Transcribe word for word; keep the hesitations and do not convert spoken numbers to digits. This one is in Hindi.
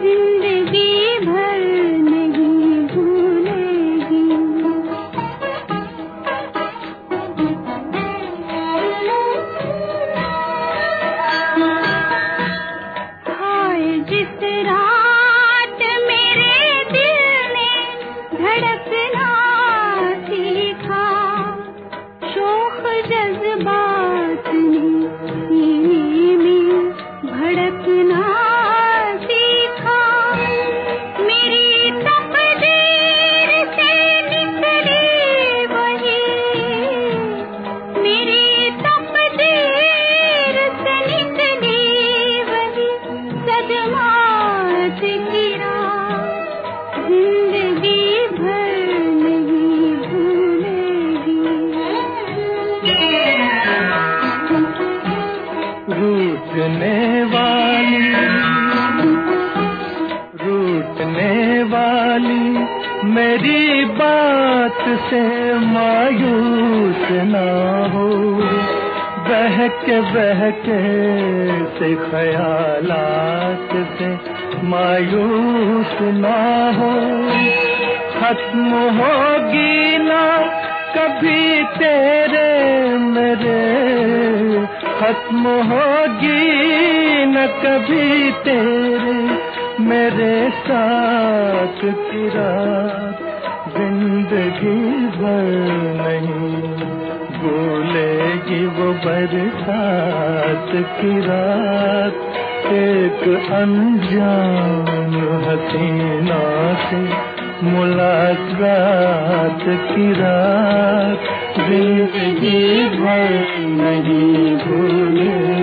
जिंदगी भर नहीं भूलेगी। हाय जिस रात मेरे दिल ने धड़कना सीखा, शोख जज्बात ने सीने में भड़कना सीखा। मेरी तकदीर से निकली वही, मेरी तकदीर से निकली वही सदमात की रात, जिंदगी भर नहीं भूलेगी। रूठने वाली रूठने वाली मेरी बात से मायूस ना हो, बहके बहके से ख्यालात से मायूस ना हो। खत्म होगी ना कभी तेरे मेरे, खत्म होगी न कभी तेरे मेरे साथ की रात, जिंदगी भर नहीं भूलेगी वो बरसात की रात। एक अनजान हसीना से मुलाकात की रात, जिंदगी भर नहीं भूलेगी।